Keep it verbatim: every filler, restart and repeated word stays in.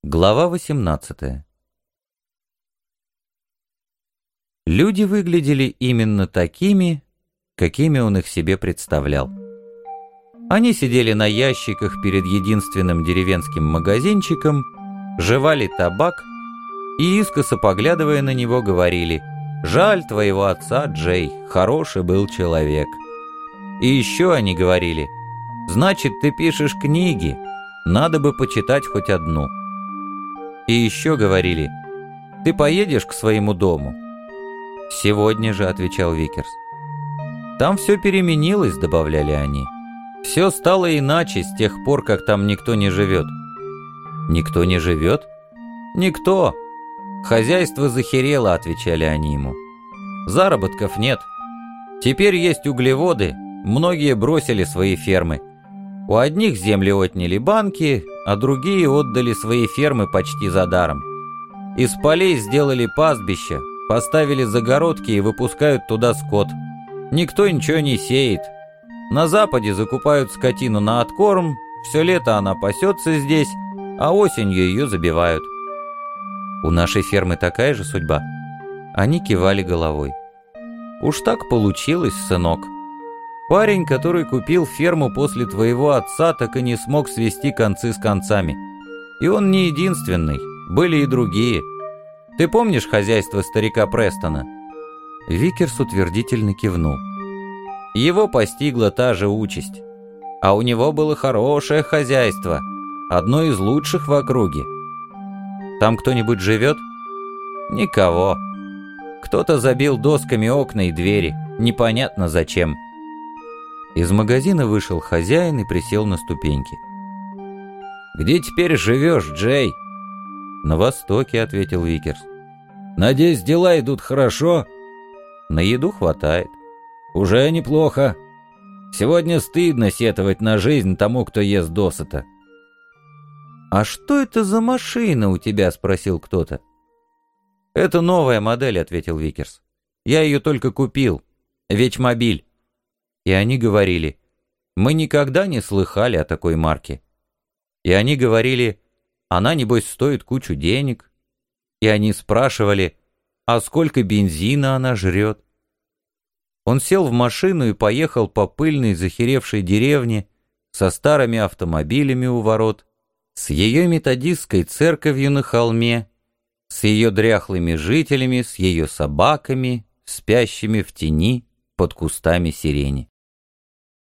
Глава восемнадцатая. Люди выглядели именно такими, какими он их себе представлял. Они сидели на ящиках перед единственным деревенским магазинчиком, жевали табак и, искоса поглядывая на него, говорили: «Жаль твоего отца, Джей, хороший был человек». И еще они говорили: «Значит, ты пишешь книги, надо бы почитать хоть одну». И еще говорили: «Ты поедешь к своему дому?» «Сегодня же», — отвечал Викерс. «Там все переменилось», — добавляли они. «Все стало иначе с тех пор, как там никто не живет». «Никто не живет?» «Никто. Хозяйство захерело», — отвечали они ему. «Заработков нет. Теперь есть углеводы, многие бросили свои фермы. У одних земли отняли банки, а другие отдали свои фермы почти за даром. Из полей сделали пастбища, поставили загородки и выпускают туда скот. Никто ничего не сеет. На западе закупают скотину на откорм, все лето она пасется здесь, а осенью ее забивают». «У нашей фермы такая же судьба?» Они кивали головой. «Уж так получилось, сынок. Парень, который купил ферму после твоего отца, так и не смог свести концы с концами. И он не единственный, были и другие. Ты помнишь хозяйство старика Престона?» Викерс утвердительно кивнул. «Его постигла та же участь. А у него было хорошее хозяйство, одно из лучших в округе. Там кто-нибудь живет?» «Никого. Кто-то забил досками окна и двери, непонятно зачем». Из магазина вышел хозяин и присел на ступеньки. «Где теперь живешь, Джей?» «На востоке», — ответил Викерс. «Надеюсь, дела идут хорошо?» «На еду хватает». «Уже неплохо. Сегодня стыдно сетовать на жизнь тому, кто ест досыта». «А что это за машина у тебя?» — спросил кто-то. «Это новая модель», — ответил Викерс. «Я ее только купил. Вечмобиль». И они говорили: «Мы никогда не слыхали о такой марке». И они говорили: «Она, небось, стоит кучу денег». И они спрашивали: «А сколько бензина она жрет?» Он сел в машину и поехал по пыльной захеревшей деревне со старыми автомобилями у ворот, с ее методистской церковью на холме, с ее дряхлыми жителями, с ее собаками, спящими в тени под кустами сирени.